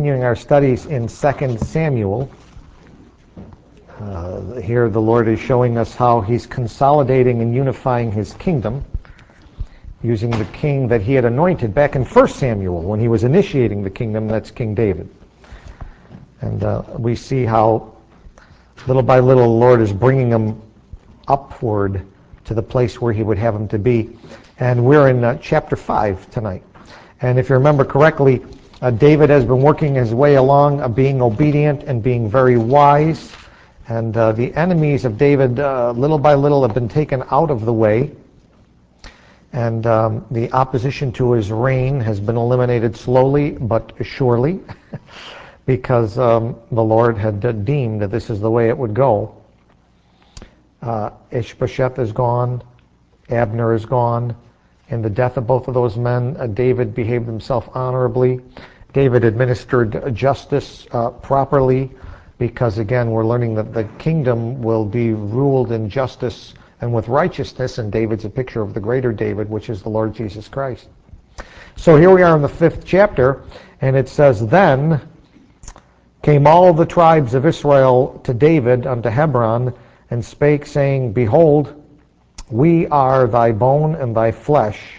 continuing our studies in 2 Samuel. Here the Lord is showing us how he's consolidating and unifying his kingdom using the king that he had anointed back in 1 Samuel when he was initiating the kingdom. That's King David. And we see how little by little the Lord is bringing him upward to the place where he would have him to be. And we're in chapter 5 tonight. And if you remember correctly, David has been working his way along, being obedient and being very wise. And the enemies of David, little by little, have been taken out of the way. And the opposition to his reign has been eliminated slowly but surely because the Lord had deemed that this is the way it would go. Ishbosheth is gone. Abner is gone. In the death of both of those men, David behaved himself honorably. David administered justice properly because, again, we're learning that the kingdom will be ruled in justice and with righteousness, and David's a picture of the greater David, which is the Lord Jesus Christ. So here we are in the 5th chapter, and it says, "Then came all the tribes of Israel to David unto Hebron, and spake, saying, Behold, we are thy bone and thy flesh.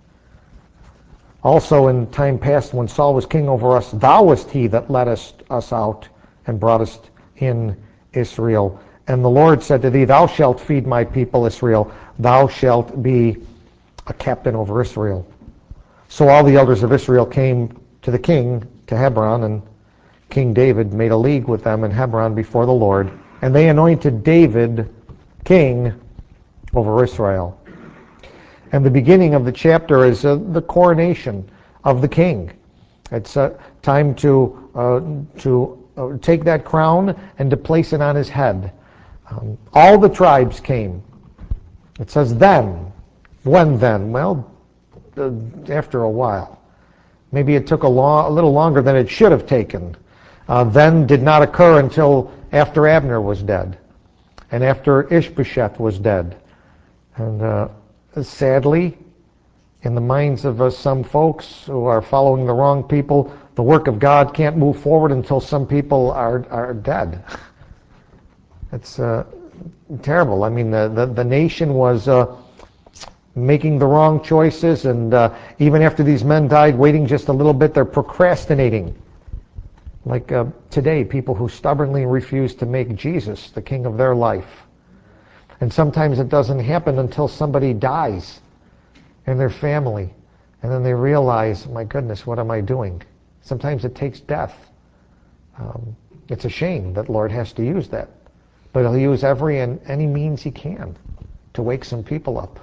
Also in time past, when Saul was king over us, thou wast he that led us out and brought us in Israel. And the Lord said to thee, Thou shalt feed my people Israel. Thou shalt be a captain over Israel. So all the elders of Israel came to the king, to Hebron, and King David made a league with them in Hebron before the Lord. And they anointed David king over Israel." And the beginning of the chapter is the coronation of the king. It's time to take that crown and to place it on his head. All the tribes came. It says then. When then? Well, after a while. Maybe it took a little longer than it should have taken. Then did not occur until after Abner was dead and after Ishbosheth was dead. And sadly, in the minds of some folks who are following the wrong people, the work of God can't move forward until some people are dead. It's terrible. I mean, the nation was making the wrong choices, and even after these men died, waiting just a little bit, they're procrastinating. Like today, people who stubbornly refuse to make Jesus the king of their life. And sometimes it doesn't happen until somebody dies in their family. And then they realize, my goodness, what am I doing? Sometimes it takes death. It's a shame that Lord has to use that. But he'll use every and any means he can to wake some people up.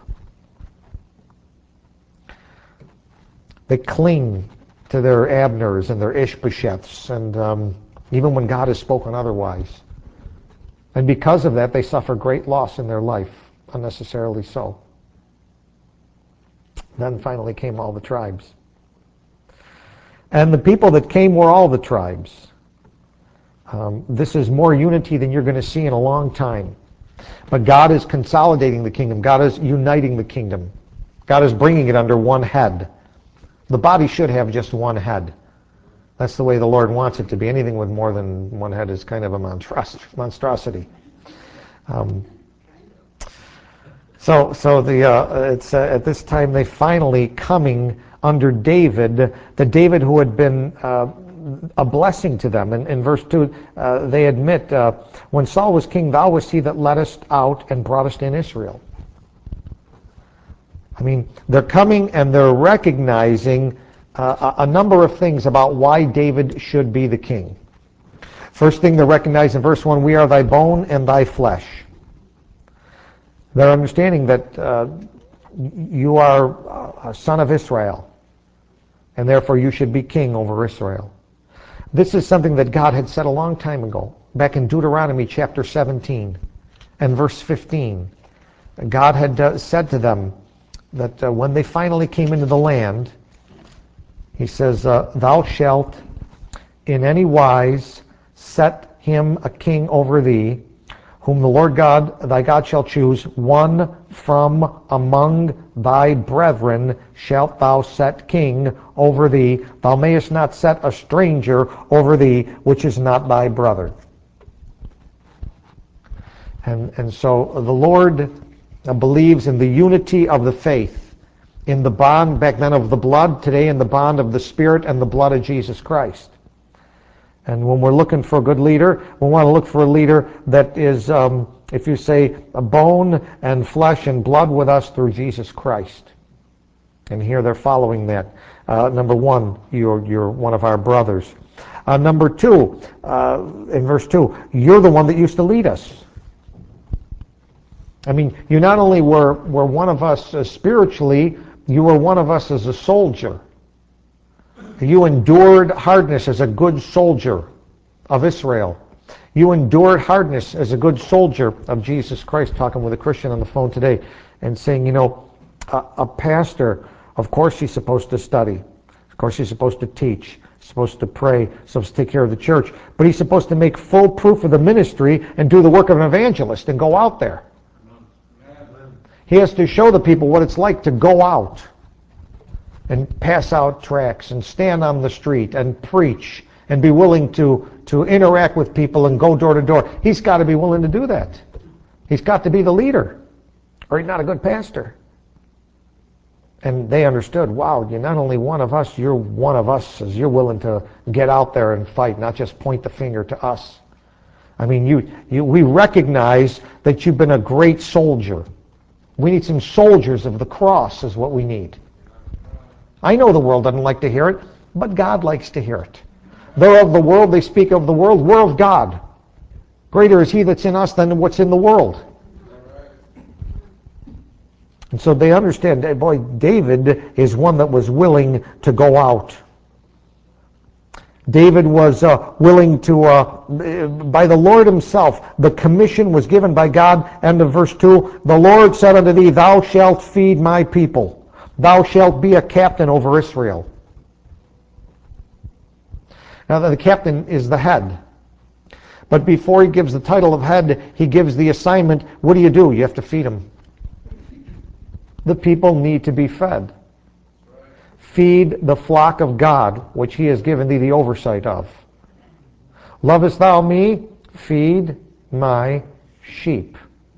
They cling to their Abners and their Ishbosheths, and even when God has spoken otherwise. And because of that, they suffer great loss in their life, unnecessarily so. Then finally came all the tribes. And the people that came were all the tribes. This is more unity than you're going to see in a long time. But God is consolidating the kingdom. God is uniting the kingdom. God is bringing it under one head. The body should have just one head. That's the way the Lord wants it to be. Anything with more than one head is kind of a monstrosity. It's at this time they finally coming under David, the David who had been a blessing to them. In verse 2, they admit, when Saul was king, thou wast he that led us out and brought us in Israel. I mean, they're coming and they're recognizing a number of things about why David should be the king. First thing they recognize in verse 1, we are thy bone and thy flesh. They're understanding that you are a son of Israel, and therefore you should be king over Israel. This is something that God had said a long time ago, back in Deuteronomy chapter 17 and verse 15. God had said to them that when they finally came into the land, he says, thou shalt in any wise set him a king over thee, whom the Lord God thy God shall choose, one from among thy brethren shalt thou set king over thee. Thou mayest not set a stranger over thee, which is not thy brother. And so the Lord believes in the unity of the faith, in the bond back then of the blood, today in the bond of the Spirit and the blood of Jesus Christ. And when we're looking for a good leader, we want to look for a leader that is, if you say, a bone and flesh and blood with us through Jesus Christ. And here they're following that. Number one, you're one of our brothers. Number two, in verse 2, you're the one that used to lead us. I mean, you not only were one of us spiritually, you were one of us as a soldier. You endured hardness as a good soldier of Israel. You endured hardness as a good soldier of Jesus Christ. Talking with a Christian on the phone today and saying, a pastor, of course he's supposed to study. Of course he's supposed to teach. He's supposed to pray. He's supposed to take care of the church. But he's supposed to make full proof of the ministry and do the work of an evangelist and go out there. He has to show the people what it's like to go out and pass out tracts and stand on the street and preach and be willing to interact with people and go door to door. He's got to be willing to do that. He's got to be the leader, or he's not a good pastor. And they understood, wow, you're not only one of us, you're one of us, as you're willing to get out there and fight, not just point the finger to us. I mean, we recognize that you've been a great soldier. We need some soldiers of the cross is what we need. I know the world doesn't like to hear it, but God likes to hear it. They're of the world, they speak of the world. We're of God. Greater is he that's in us than what's in the world. And so they understand, boy, David is one that was willing to go out. David was willing to, by the Lord himself, the commission was given by God. End of verse 2, the Lord said unto thee, thou shalt feed my people. Thou shalt be a captain over Israel. Now the captain is the head. But before he gives the title of head, he gives the assignment. What do? You have to feed them. The people need to be fed. Feed the flock of God, which he has given thee the oversight of. Lovest thou me? Feed my sheep.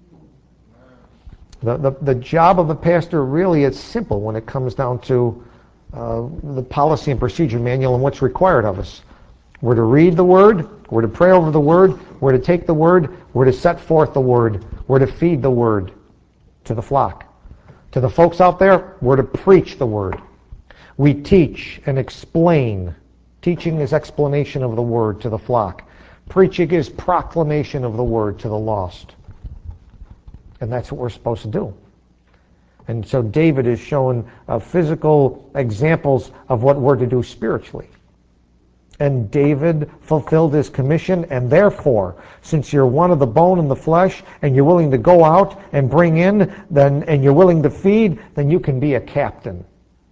The job of the pastor really is simple when it comes down to the policy and procedure manual and what's required of us. We're to read the Word, we're to pray over the Word, we're to take the Word, we're to set forth the Word, we're to feed the Word to the flock. To the folks out there, we're to preach the Word. We teach and explain. Teaching is explanation of the Word to the flock. Preaching is proclamation of the Word to the lost. And that's what we're supposed to do. And so David is shown physical examples of what we're to do spiritually. And David fulfilled his commission, and therefore, since you're one of the bone and the flesh, and you're willing to go out and bring in, and you're willing to feed, then you can be a captain.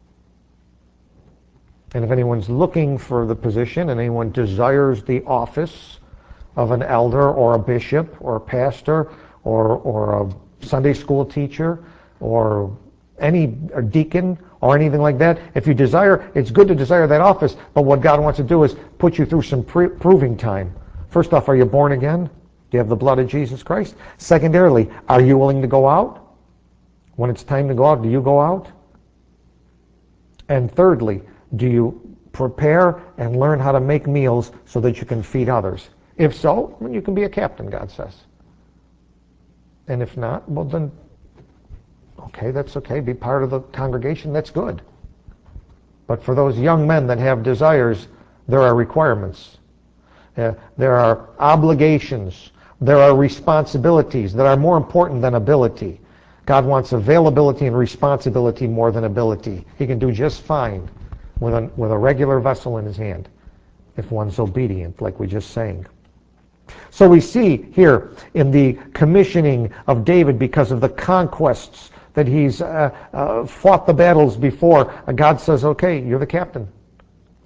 And if anyone's looking for the position, and anyone desires the office of an elder or a bishop or a pastor or a Sunday school teacher or a deacon or anything like that, if you desire, it's good to desire that office, but what God wants to do is put you through some proving time. First off, are you born again? Do you have the blood of Jesus Christ? Secondarily, are you willing to go out? When it's time to go out, do you go out? And thirdly, do you prepare and learn how to make meals so that you can feed others? If so, then you can be a captain, God says. And if not, well then, okay, that's okay. Be part of the congregation, that's good. But for those young men that have desires, there are requirements. There are obligations. There are responsibilities that are more important than ability. God wants availability and responsibility more than ability. He can do just fine with a regular vessel in his hand if one's obedient, like we just sang. So we see here in the commissioning of David, because of the conquests that he's fought the battles before, God says, okay, you're the captain.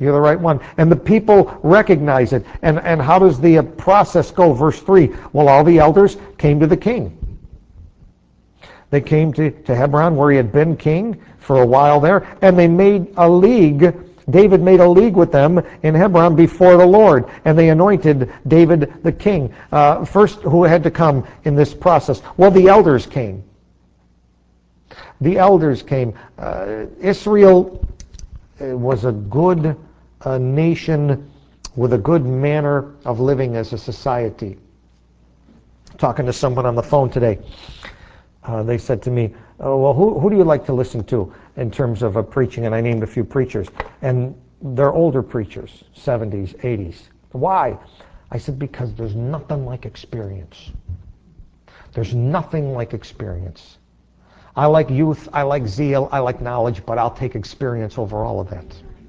You're the right one. And the people recognize it. And how does the process go? Verse 3. Well, all the elders came to the king. They came to Hebron, where he had been king for a while there, and they made a league. David made a league with them in Hebron before the Lord, and they anointed David the king. First, who had to come in this process? Well, the elders came. The elders came. Israel was a good nation with a good manner of living as a society. Talking to someone on the phone today, they said to me, oh, well, who do you like to listen to in terms of preaching? And I named a few preachers. And they're older preachers, 70s, 80s. Why? I said, because there's nothing like experience. There's nothing like experience. I like youth, I like zeal, I like knowledge, but I'll take experience over all of that.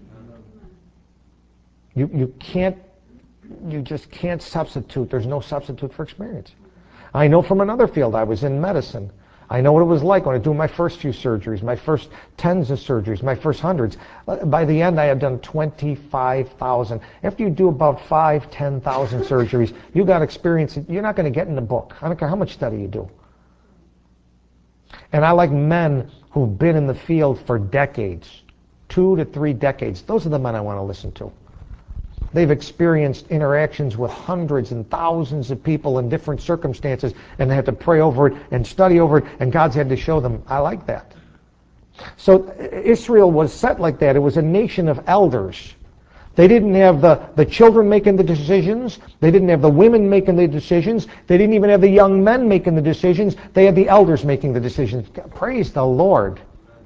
You just can't substitute. There's no substitute for experience. I know from another field. I was in medicine. I know what it was like when I do my first few surgeries, my first tens of surgeries, my first hundreds. By the end, I had done 25,000. After you do about 5,000, 10,000 surgeries, you got experience. You're not going to get in the book. I don't care how much study you do. And I like men who've been in the field for decades, 2 to 3 decades. Those are the men I want to listen to. They've experienced interactions with hundreds and thousands of people in different circumstances, and they had to pray over it and study over it, and God's had to show them. I like that. So Israel was set like that. It was a nation of elders. They didn't have the children making the decisions. They didn't have the women making the decisions. They didn't even have the young men making the decisions. They had the elders making the decisions. Praise the Lord.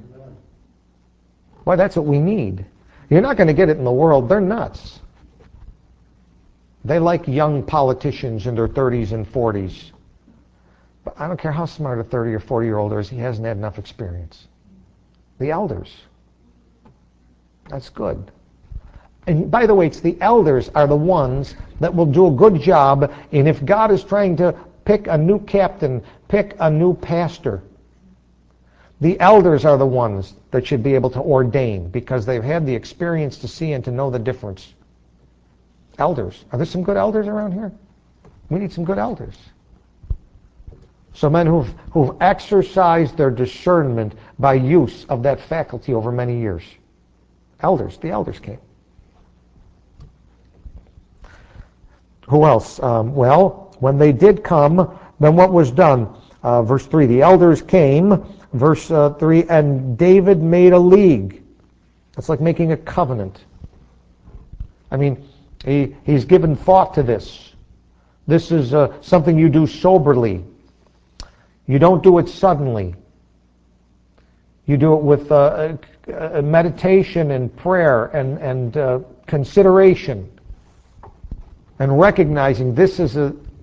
Why, that's what we need. You're not going to get it in the world. They're nuts. They like young politicians in their 30s and 40s. But I don't care how smart a 30 or 40-year-old is, he hasn't had enough experience. The elders. That's good. And by the way, it's the elders are the ones that will do a good job. And if God is trying to pick a new captain, pick a new pastor, the elders are the ones that should be able to ordain, because they've had the experience to see and to know the difference. Elders. Are there some good elders around here? We need some good elders. So men who've exercised their discernment by use of that faculty over many years. Elders. The elders came. Who else? Well, when they did come, then what was done? Verse 3, the elders came. Verse 3, and David made a league. It's like making a covenant. I mean, he's given thought to this. This is something you do soberly. You don't do it suddenly. You do it with meditation and prayer and consideration, and recognizing this is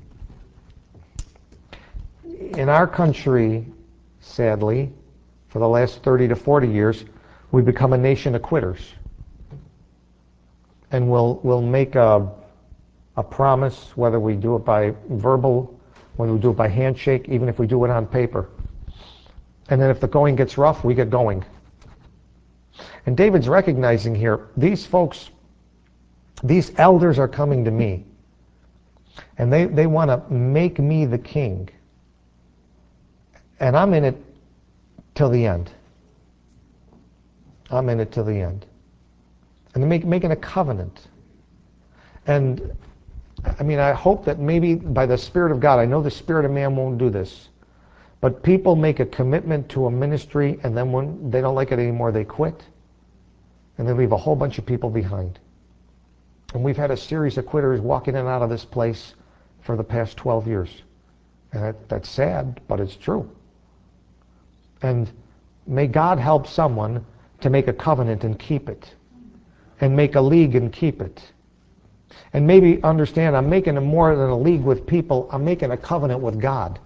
in our country, sadly, for the last 30 to 40 years, we've become a nation of quitters. And we'll make a promise, whether we do it by verbal, whether we do it by handshake, even if we do it on paper. And then if the going gets rough, we get going. And David's recognizing here, these folks, these elders are coming to me. And they want to make me the king. And I'm in it till the end. I'm in it till the end. And they're making a covenant. And I mean, I hope that maybe by the Spirit of God, I know the Spirit of man won't do this, but people make a commitment to a ministry, and then when they don't like it anymore, they quit. And they leave a whole bunch of people behind. And we've had a series of quitters walking in and out of this place for the past 12 years. And that's sad, but it's true. And may God help someone to make a covenant and keep it. And make a league and keep it. And maybe understand, I'm making more than a league with people. I'm making a covenant with God.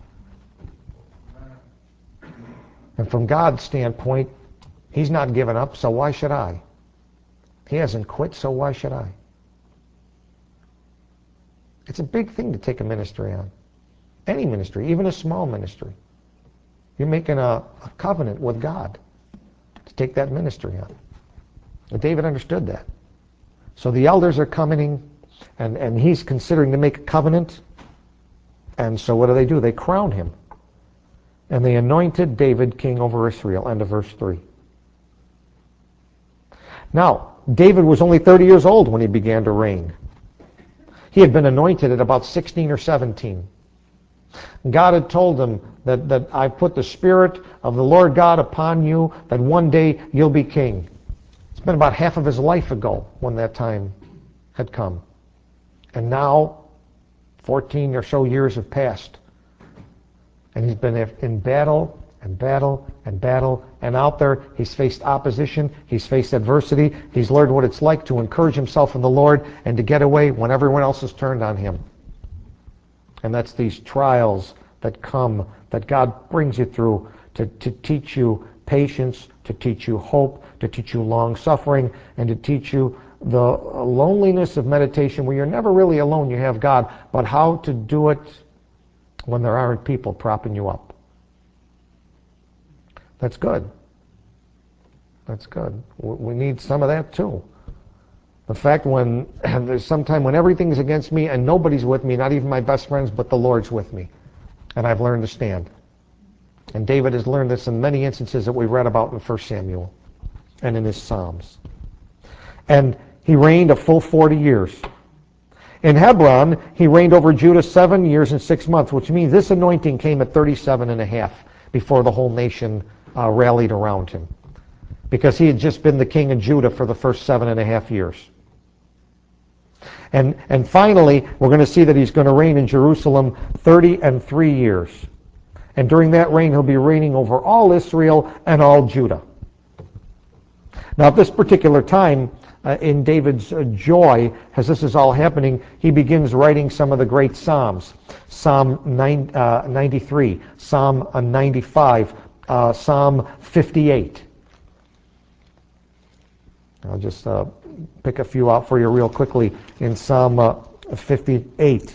And from God's standpoint, he's not given up, so why should I? He hasn't quit, so why should I? It's a big thing to take a ministry on. Any ministry, even a small ministry. You're making a with God to take that ministry on. And David understood that. So the elders are coming, and he's considering to make a covenant. And so what do? They crown him. And they anointed David king over Israel. End of verse 3. Now, David was only 30 years old when he began to reign. He had been anointed at about 16 or 17. God had told him that I put the Spirit of the Lord God upon you, that one day you'll be king. It's been about half of his life ago when that time had come. And now, 14 or so years have passed. And he's been in battle and battle and battle. And out there, he's faced opposition. He's faced adversity. He's learned what it's like to encourage himself in the Lord and to get away when everyone else has turned on him. And that's these trials that come, that God brings you through to teach you patience, to teach you hope, to teach you long-suffering, and to teach you the loneliness of meditation where you're never really alone, you have God, but how to do it when there aren't people propping you up. That's good. That's good. We need some of that too. The fact when there's some time when everything's against me and nobody's with me, not even my best friends, but the Lord's with me. And I've learned to stand. And David has learned this in many instances that we read about in 1 Samuel and in his Psalms. And he reigned a full 40 years. In Hebron, he reigned over Judah 7 years and 6 months, which means this anointing came at 37 and a half before the whole nation rallied around him. Because he had just been the king of Judah for the first 7.5 years. And finally, we're going to see that he's going to reign in Jerusalem 33 years. And during that reign, he'll be reigning over all Israel and all Judah. Now, at this particular time, in David's joy, as this is all happening, he begins writing some of the great Psalms. Psalm 93, Psalm 95, Psalm 58. I'll just pick a few out for you real quickly. In Psalm 58.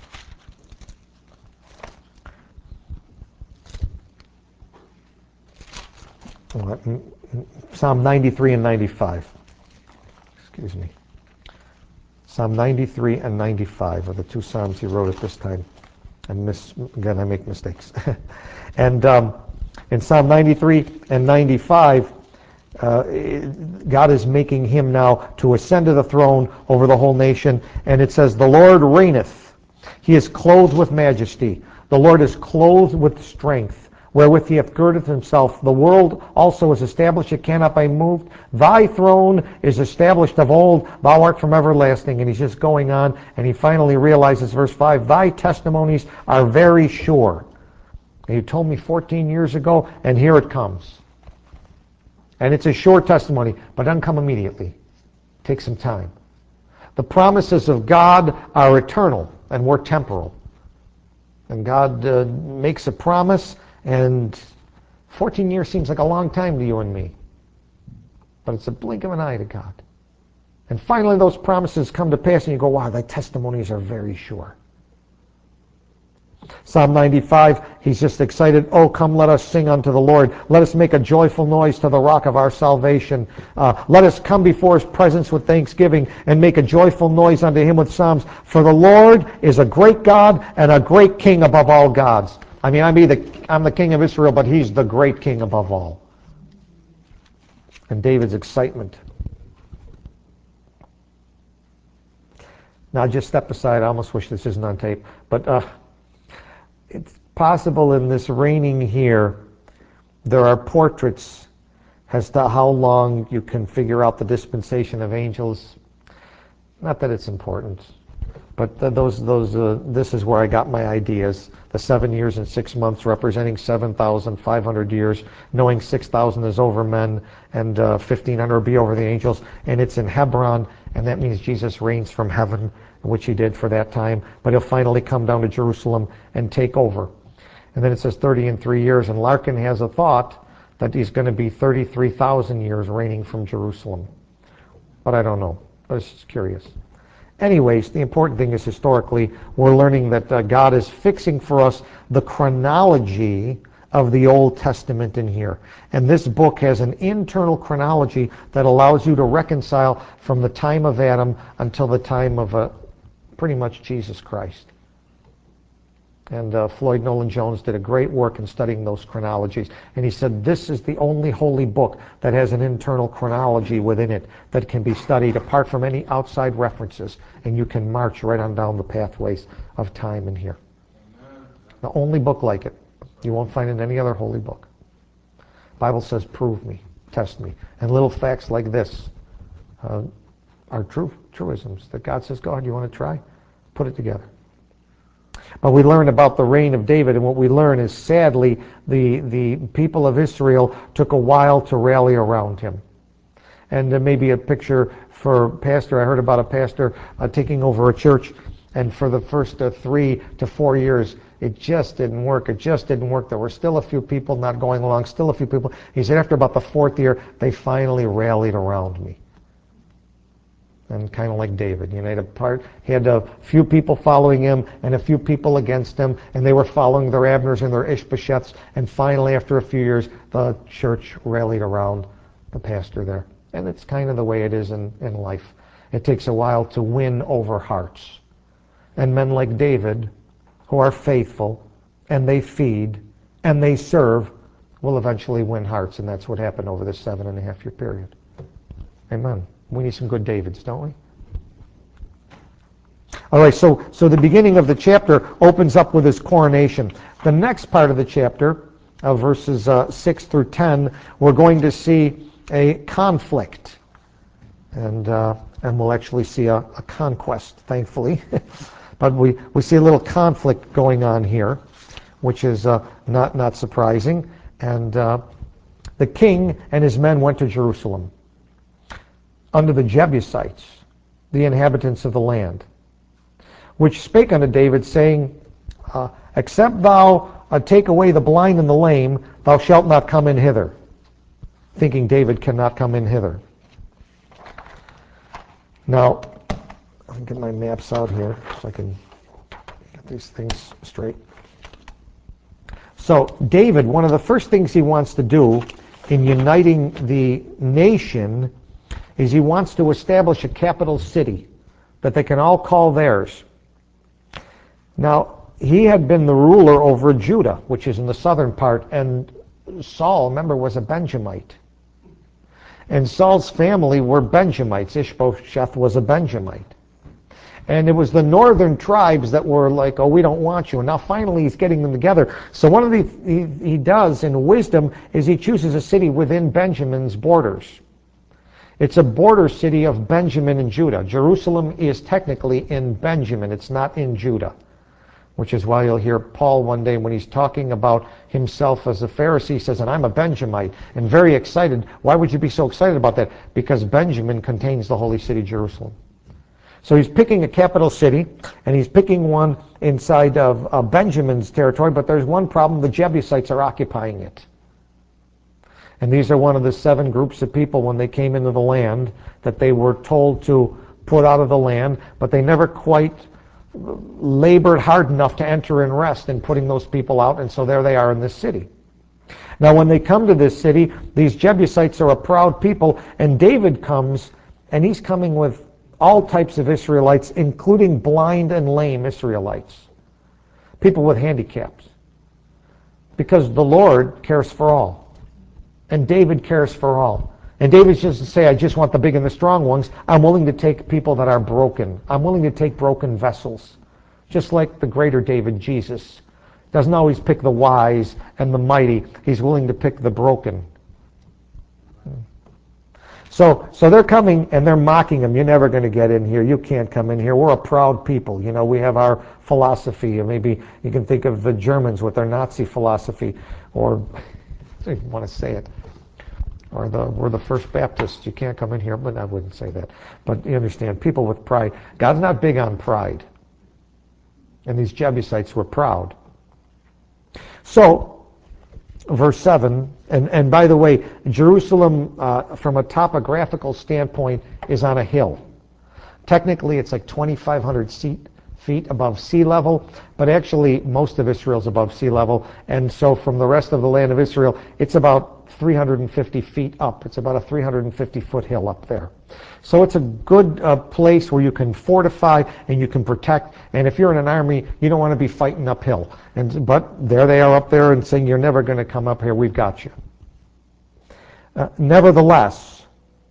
Psalm 93 and 95. Excuse me. Psalm 93 and 95 are the two Psalms he wrote at this time. Again, I make mistakes. And in Psalm 93 and 95, God is making him now to ascend to the throne over the whole nation. And it says, the Lord reigneth. He is clothed with majesty. The Lord is clothed with strength, wherewith he hath girded himself. The world also is established, it cannot be moved. Thy throne is established of old, thou art from everlasting. And he's just going on, and he finally realizes, verse 5, thy testimonies are very sure. And you told me 14 years ago, and here it comes. And it's a short testimony, but it doesn't come immediately. Take some time. The promises of God are eternal, and we're temporal. And God makes a promise, and 14 years seems like a long time to you and me. But it's a blink of an eye to God. And finally those promises come to pass, and you go, wow, thy testimonies are very sure. Psalm 95, he's just excited. Oh, come, let us sing unto the Lord. Let us make a joyful noise to the rock of our salvation. Let us come before his presence with thanksgiving and make a joyful noise unto him with psalms. For the Lord is a great God and a great King above all gods. I mean, I'm the king of Israel, but he's the great king above all. And David's excitement. Now, just step aside. I almost wish this isn't on tape. But it's possible in this reigning here, there are portraits as to how long you can figure out the dispensation of angels. Not that it's important, but this is where I got my ideas. The 7 years and 6 months representing 7,500 years, knowing 6,000 is over men and 1,500 will be over the angels. And it's in Hebron, and that means Jesus reigns from heaven, which he did for that time. But he'll finally come down to Jerusalem and take over. And then it says 33 years, and Larkin has a thought that he's going to be 33,000 years reigning from Jerusalem. But I don't know. I was just curious. Anyways, the important thing is historically, we're learning that God is fixing for us the chronology of the Old Testament in here. And this book has an internal chronology that allows you to reconcile from the time of Adam until the time of pretty much Jesus Christ. And Floyd Nolan Jones did a great work in studying those chronologies. And he said this is the only holy book that has an internal chronology within it that can be studied apart from any outside references. And you can march right on down the pathways of time in here. Amen. The only book like it. You won't find it in any other holy book. The Bible says, prove me, test me. And little facts like this are truisms that God says, God, you want to try? Put it together. But we learn about the reign of David, and what we learn is, sadly, the people of Israel took a while to rally around him. And there may be a picture for pastor. I heard about a pastor taking over a church, and for the first 3 to 4 years, it just didn't work. It just didn't work. There were still a few people not going along, still a few people. He said after about the 4th year, they finally rallied around me. And kind of like David, he had a few people following him and a few people against him, and they were following their Abners and their Ishbosheths, and finally, after a few years, the church rallied around the pastor there. And it's kind of the way it is in life. It takes a while to win over hearts. And men like David, who are faithful, and they feed, and they serve, will eventually win hearts, and that's what happened over this 7.5-year period. Amen. We need some good Davids, don't we? All right, so the beginning of the chapter opens up with his coronation. The next part of the chapter, verses 6 through 10, we're going to see a conflict. And we'll actually see a conquest, thankfully. But we see a little conflict going on here, which is not surprising. And the king and his men went to Jerusalem unto the Jebusites, the inhabitants of the land, which spake unto David, saying, except thou take away the blind and the lame, thou shalt not come in hither. Thinking David cannot come in hither. Now, let me get my maps out here so I can get these things straight. So David, one of the first things he wants to do in uniting the nation is he wants to establish a capital city that they can all call theirs. Now, he had been the ruler over Judah, which is in the southern part, and Saul, remember, was a Benjamite. And Saul's family were Benjamites. Ishbosheth was a Benjamite. And it was the northern tribes that were like, oh, we don't want you. And now finally he's getting them together. So one of the he does in wisdom is he chooses a city within Benjamin's borders. It's a border city of Benjamin and Judah. Jerusalem is technically in Benjamin. It's not in Judah, which is why you'll hear Paul one day when he's talking about himself as a Pharisee, says, and I'm a Benjamite, and very excited. Why would you be so excited about that? Because Benjamin contains the holy city, Jerusalem. So he's picking a capital city, and he's picking one inside of Benjamin's territory, but there's one problem. The Jebusites are occupying it. And these are one of the 7 groups of people when they came into the land that they were told to put out of the land, but they never quite labored hard enough to enter and rest in putting those people out, and so there they are in this city. Now when they come to this city, these Jebusites are a proud people, and David comes, and he's coming with all types of Israelites, including blind and lame Israelites, people with handicaps, because the Lord cares for all. And David cares for all. And David doesn't say, I just want the big and the strong ones. I'm willing to take people that are broken. I'm willing to take broken vessels. Just like the greater David, Jesus, doesn't always pick the wise and the mighty. He's willing to pick the broken. So they're coming and they're mocking him. You're never going to get in here. You can't come in here. We're a proud people. You know, we have our philosophy. Or maybe you can think of the Germans with their Nazi philosophy, or I don't want to say it. Or we're the First Baptists. You can't come in here, but I wouldn't say that. But you understand, people with pride. God's not big on pride. And these Jebusites were proud. So, verse 7, and by the way, Jerusalem, from a topographical standpoint, is on a hill. Technically, it's like 2,500 feet above sea level, but actually most of Israel's above sea level, and so from the rest of the land of Israel, it's about 350 feet up. It's about a 350-foot hill up there. So it's a good place where you can fortify and you can protect, and if you're in an army, you don't want to be fighting uphill. But there they are up there and saying, you're never going to come up here, we've got you. Nevertheless,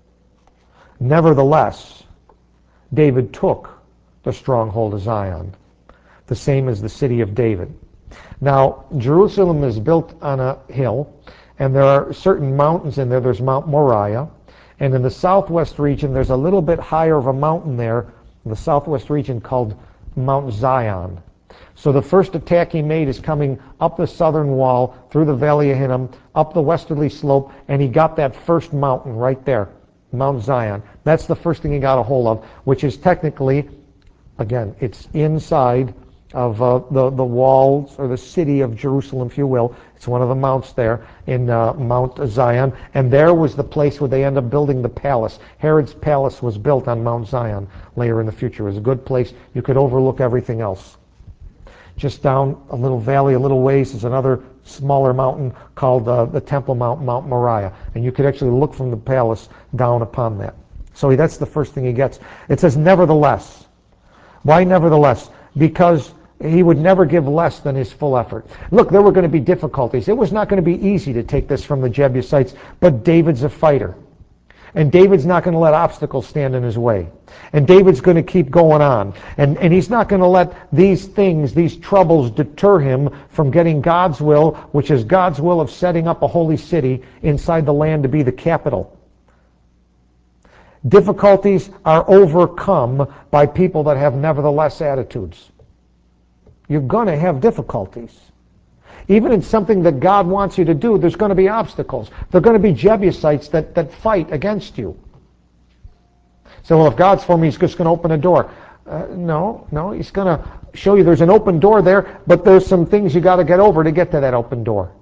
David took the stronghold of Zion, the same as the city of David. Now, Jerusalem is built on a hill, and there are certain mountains in there. There's Mount Moriah, and in the southwest region, there's a little bit higher of a mountain there, in the southwest region, called Mount Zion. So the first attack he made is coming up the southern wall, through the Valley of Hinnom, up the westerly slope, and he got that first mountain right there, Mount Zion. That's the first thing he got a hold of, which is technically, again, it's inside of the walls, or the city of Jerusalem, if you will. It's one of the mounts there in Mount Zion, and there was the place where they ended up building the palace. Herod's palace was built on Mount Zion later in the future. It was a good place. You could overlook everything else. Just down a little valley, a little ways, is another smaller mountain called the Temple Mount, Mount Moriah. And you could actually look from the palace down upon that. So that's the first thing he gets. It says, nevertheless. Why nevertheless? Because he would never give less than his full effort. Look, there were going to be difficulties. It was not going to be easy to take this from the Jebusites, but David's a fighter. And David's not going to let obstacles stand in his way. And David's going to keep going on. And he's not going to let these things, these troubles, deter him from getting God's will, which is God's will of setting up a holy city inside the land to be the capital. Difficulties are overcome by people that have nevertheless attitudes. You're going to have difficulties. Even in something that God wants you to do, there's going to be obstacles. There are going to be Jebusites that fight against you. So, well, if God's for me, he's just going to open a door. No, he's going to show you there's an open door there, but there's some things you got to get over to get to that open door.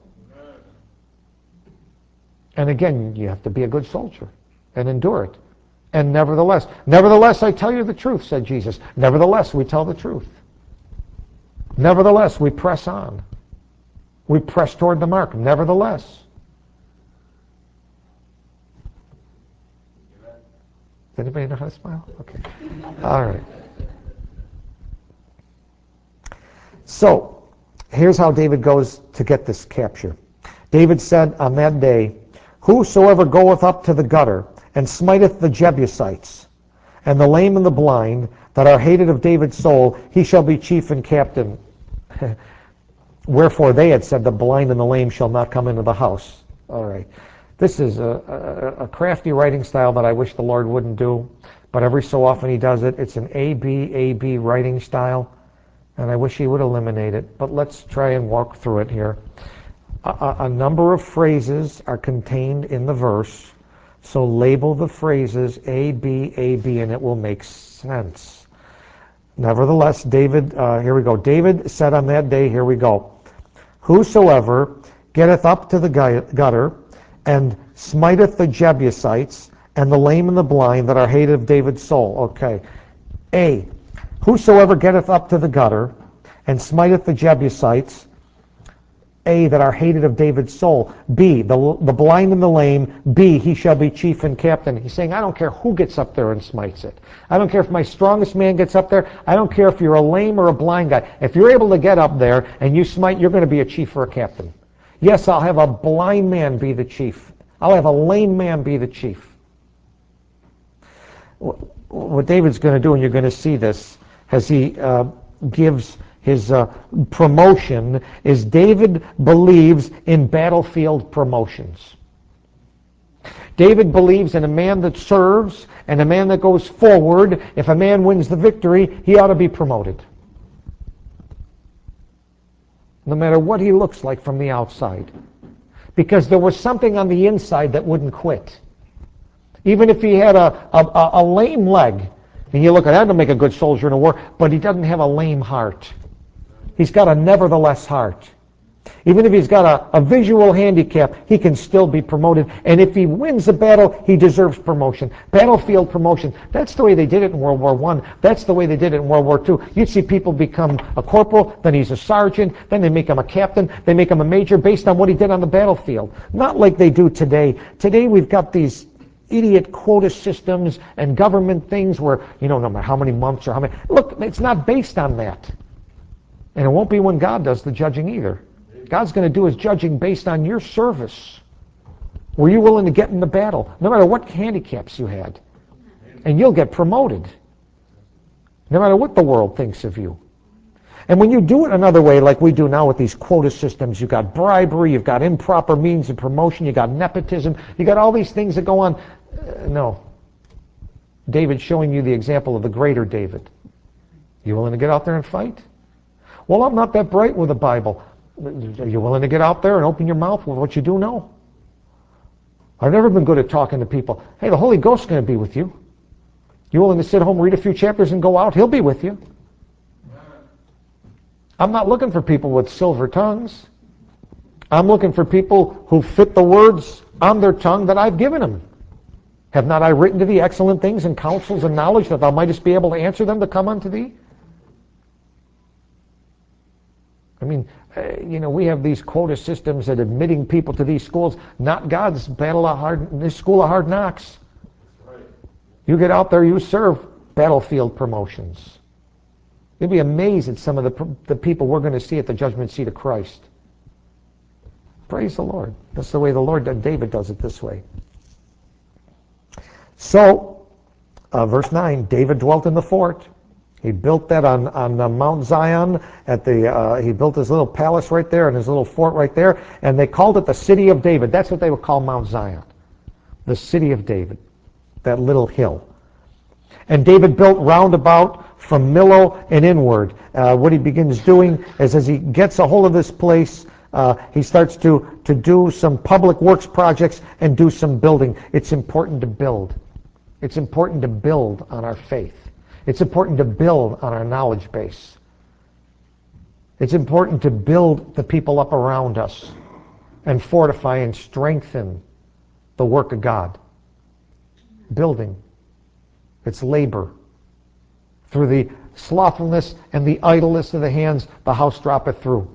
And again, you have to be a good soldier and endure it. And nevertheless, I tell you the truth, said Jesus. Nevertheless, we tell the truth. Nevertheless, we press on. We press toward the mark. Nevertheless. Does anybody know how to smile? Okay. All right. So, here's how David goes to get this capture. David said on that day, whosoever goeth up to the gutter and smiteth the Jebusites, and the lame and the blind, that are hated of David's soul, he shall be chief and captain. Wherefore they had said, the blind and the lame shall not come into the house. All right. This is a crafty writing style that I wish the Lord wouldn't do, but every so often he does it. It's an A-B writing style, and I wish he would eliminate it, but let's try and walk through it here. A number of phrases are contained in the verse, so label the phrases A, B, and it will make sense. Nevertheless, David, here we go. David said on that day, here we go, whosoever getteth up to the gutter and smiteth the Jebusites and the lame and the blind that are hated of David's soul. Okay. A, whosoever getteth up to the gutter and smiteth the Jebusites, A, that are hated of David's soul. B, the blind and the lame. B, he shall be chief and captain. He's saying, I don't care who gets up there and smites it. I don't care if my strongest man gets up there. I don't care if you're a lame or a blind guy. If you're able to get up there and you smite, you're going to be a chief or a captain. Yes, I'll have a blind man be the chief. I'll have a lame man be the chief. What David's going to do, and you're going to see this, as he gives his promotion, is David believes in battlefield promotions. David believes in a man that serves and a man that goes forward. If a man wins the victory, he ought to be promoted, no matter what he looks like from the outside, because there was something on the inside that wouldn't quit. Even if he had a lame leg, and you look at that to make a good soldier in a war, but he doesn't have a lame heart. He's got a nevertheless heart. Even if he's got a visual handicap, he can still be promoted. And if he wins a battle, he deserves promotion. Battlefield promotion. That's the way they did it in World War I. That's the way they did it in World War II. You'd see people become a corporal, then he's a sergeant, then they make him a captain, they make him a major based on what he did on the battlefield. Not like they do today. Today we've got these idiot quota systems and government things where, no matter how many months or how many... Look, it's not based on that. And it won't be when God does the judging either. God's going to do his judging based on your service. Were you willing to get in the battle, no matter what handicaps you had? And you'll get promoted, no matter what the world thinks of you. And when you do it another way, like we do now with these quota systems, you've got bribery, you've got improper means of promotion, you've got nepotism, you've got all these things that go on. No. David's showing you the example of the greater David. You willing to get out there and fight? Well, I'm not that bright with the Bible. Are you willing to get out there and open your mouth with what you do know? I've never been good at talking to people. Hey, the Holy Ghost's going to be with you. You willing to sit home, read a few chapters, and go out? He'll be with you. I'm not looking for people with silver tongues. I'm looking for people who fit the words on their tongue that I've given them. Have not I written to thee excellent things and counsels and knowledge that thou mightest be able to answer them that come unto thee? I mean, we have these quota systems that admitting people to these schools, not God's this school of hard knocks. Right. You get out there, you serve, battlefield promotions. You'll be amazed at some of the people we're going to see at the judgment seat of Christ. Praise the Lord. That's the way the Lord did. David does it this way. So, verse 9, David dwelt in the fort. He built that on Mount Zion. He built his little palace right there and his little fort right there, and they called it the City of David. That's what they would call Mount Zion, the City of David, that little hill. And David built round about from Millo and inward. What he begins doing is, as he gets a hold of this place, he starts to do some public works projects and do some building. It's important to build. It's important to build on our faith. It's important to build on our knowledge base. It's important to build the people up around us and fortify and strengthen the work of God. Building. It's labor. Through the slothfulness and the idleness of the hands, the house droppeth through.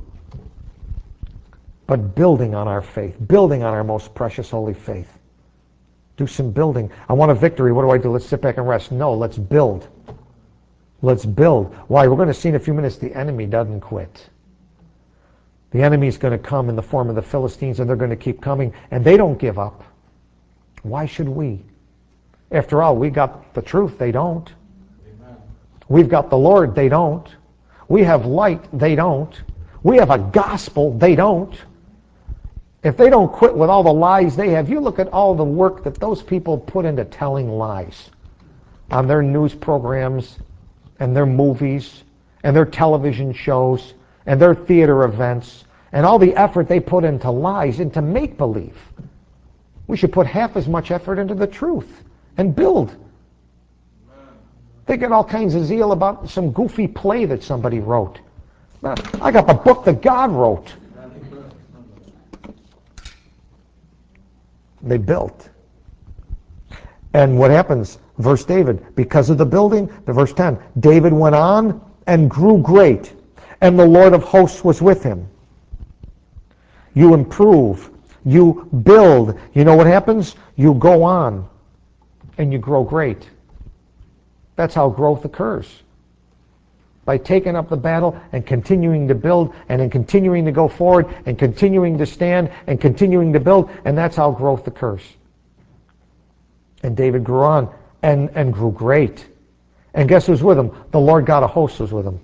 But building on our faith, building on our most precious holy faith. Do some building. I want a victory. What do I do? Let's sit back and rest. No, let's build. Let's build. Why? We're going to see in a few minutes the enemy doesn't quit. The enemy's going to come in the form of the Philistines, and they're going to keep coming, and they don't give up. Why should we? After all, we got the truth. They don't. Amen. We've got the Lord. They don't. We have light. They don't. We have a gospel. They don't. If they don't quit with all the lies they have, you look at all the work that those people put into telling lies on their news programs and their movies and their television shows and their theater events and all the effort they put into lies, into make-believe. We should put half as much effort into the truth and build. They get all kinds of zeal about some goofy play that somebody wrote. I got the book that God wrote. They built. And what happens? Verse David, because of the building, the verse 10, David went on and grew great, and the Lord of hosts was with him. You improve, you build. You know what happens? You go on, and you grow great. That's how growth occurs. By taking up the battle and continuing to build and then continuing to go forward and continuing to stand and continuing to build, and that's how growth occurs. And David grew on and grew great. And guess who's with him? The Lord God of hosts was with him.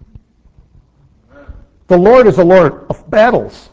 The Lord is a Lord of battles.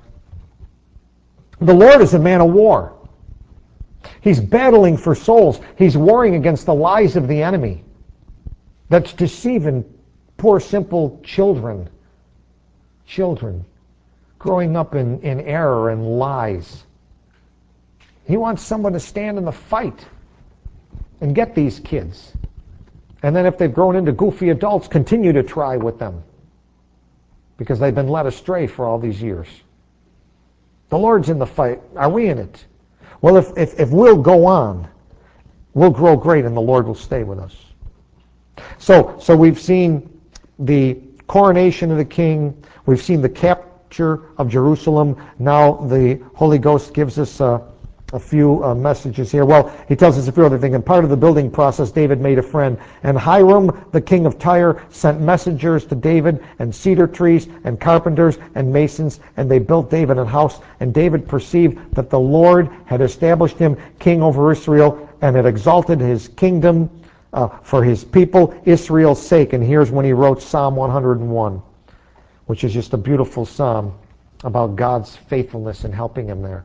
The Lord is a man of war. He's battling for souls. He's warring against the lies of the enemy that's deceiving poor, simple children. Children growing up in error and lies. He wants someone to stand in the fight and get these kids. And then if they've grown into goofy adults, continue to try with them. because they've been led astray for all these years. The Lord's in the fight. Are we in it? Well, if we'll go on, we'll grow great and the Lord will stay with us. So we've seen the coronation of the king. We've seen the capture of Jerusalem. Now the Holy Ghost gives us a few messages here. Well, he tells us a few other things. And part of the building process, David made a friend. And Hiram, the king of Tyre, sent messengers to David, and cedar trees, and carpenters, and masons, and they built David a house. And David perceived that the Lord had established him king over Israel, and had exalted his kingdom for his people Israel's sake. And here's when he wrote Psalm 101, which is just a beautiful psalm about God's faithfulness in helping him there.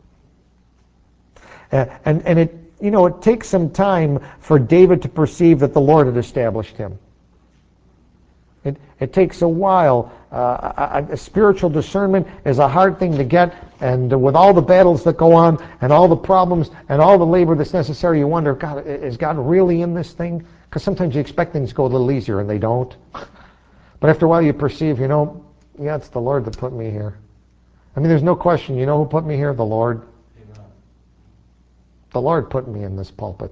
And it takes some time for David to perceive that the Lord had established him. It takes a while. A spiritual discernment is a hard thing to get, and with all the battles that go on, and all the problems, and all the labor that's necessary, you wonder, God, is God really in this thing? Because sometimes you expect things to go a little easier, and they don't. But after a while you perceive, yeah, it's the Lord that put me here. I mean, there's no question. You know who put me here? The Lord. The Lord put me in this pulpit.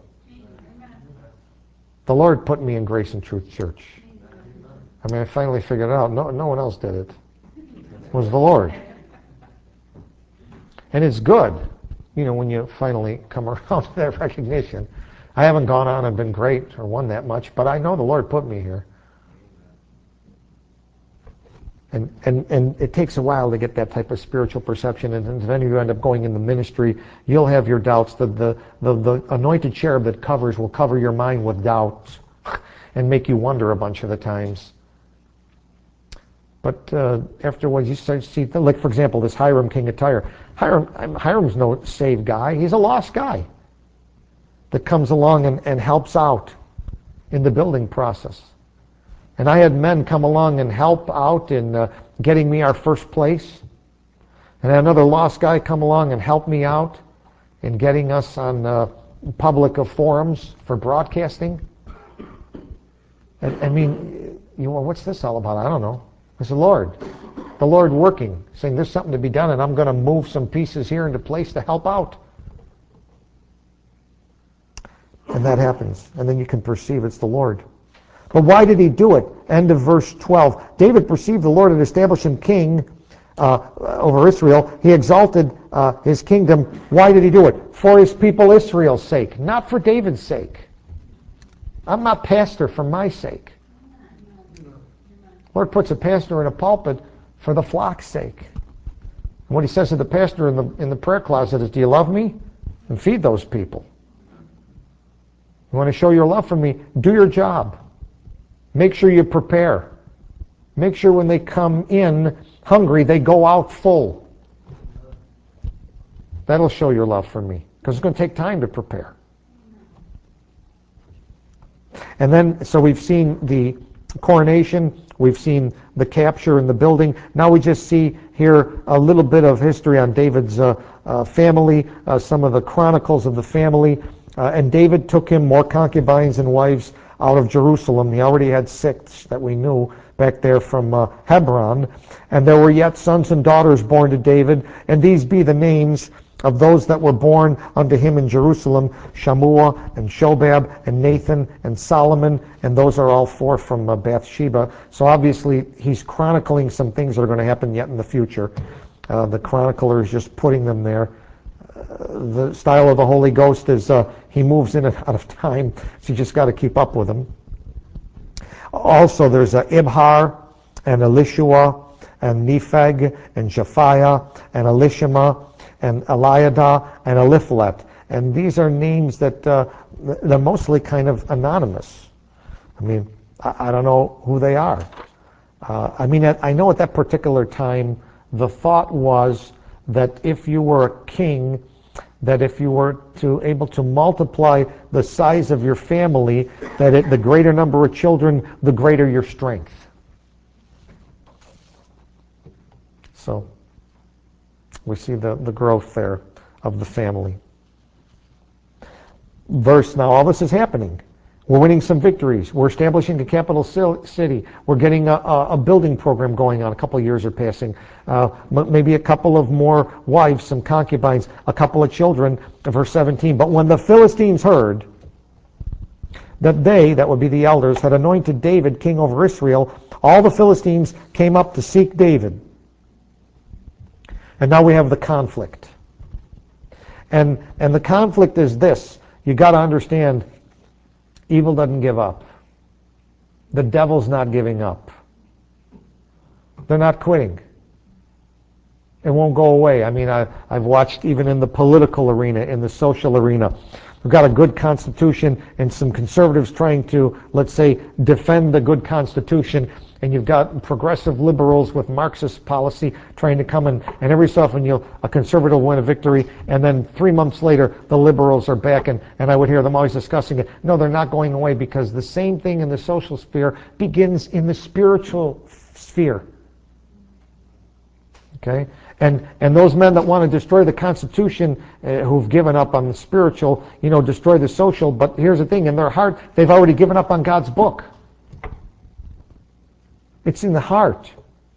The Lord put me in Grace and Truth Church. I mean, I finally figured it out. No one else did it. It was the Lord. And it's good, when you finally come around to that recognition. I haven't gone on and been great or won that much, but I know the Lord put me here. And it takes a while to get that type of spiritual perception. And if any of you end up going in the ministry, you'll have your doubts. The anointed cherub that covers will cover your mind with doubts and make you wonder a bunch of the times. But afterwards, you start to see, like for example, this Hiram, king of Tyre. Hiram's no saved guy. He's a lost guy that comes along and helps out in the building process. And I had men come along and help out in getting me our first place. And I had another lost guy come along and help me out in getting us on public forums for broadcasting. I mean, what's this all about? I don't know. It's the Lord working, saying there's something to be done, and I'm going to move some pieces here into place to help out. And that happens. And then you can perceive it's the Lord. But why did he do it? End of verse 12. David perceived the Lord had established him king over Israel. He exalted his kingdom. Why did he do it? For his people Israel's sake, not for David's sake. I'm not pastor for my sake. Lord puts a pastor in a pulpit for the flock's sake. And what he says to the pastor in the prayer closet is, do you love me? And feed those people. You want to show your love for me? Do your job. Make sure you prepare. Make sure when they come in hungry, they go out full. That'll show your love for me, because it's going to take time to prepare. And then, so we've seen the coronation, we've seen the capture and the building. Now we just see here a little bit of history on David's family, some of the chronicles of the family. And David took him more concubines and wives out of Jerusalem. He already had 6 that we knew back there from Hebron. And there were yet sons and daughters born to David, and these be the names of those that were born unto him in Jerusalem: Shammua and Shobab and Nathan and Solomon, and those are all 4 from Bathsheba. So obviously he's chronicling some things that are going to happen yet in the future. The chronicler is just putting them there. The style of the Holy Ghost is he moves in and out of time, so you just got to keep up with him. Also, there's Ibhar and Elishua and Nepheg and Japhiah and Elishama and Eliada and Eliphalet. And these are names that they're mostly kind of anonymous. I mean, I don't know who they are. I know at that particular time, the thought was that if you were a king, that if you were able to multiply the size of your family, that the greater number of children, the greater your strength. So we see the growth there of the family. Now all this is happening. We're winning some victories. We're establishing a capital city. We're getting a building program going on. A couple of years are passing. Maybe a couple of more wives, some concubines, a couple of children, verse 17. But when the Philistines heard that they, that would be the elders, had anointed David king over Israel, all the Philistines came up to seek David. And now we have the conflict. And the conflict is this. You got to understand, evil doesn't give up. The devil's not giving up. They're not quitting. It won't go away. I mean, I've watched even in the political arena, in the social arena. We've got a good constitution and some conservatives trying to, let's say, defend the good constitution. And you've got progressive liberals with Marxist policy trying to come in, and every so often a conservative will win a victory, and then 3 months later the liberals are back, and I would hear them always discussing it. No, they're not going away, because the same thing in the social sphere begins in the spiritual sphere. Okay? And those men that want to destroy the Constitution, who've given up on the spiritual, destroy the social, but here's the thing, in their heart, they've already given up on God's book. It's in the heart.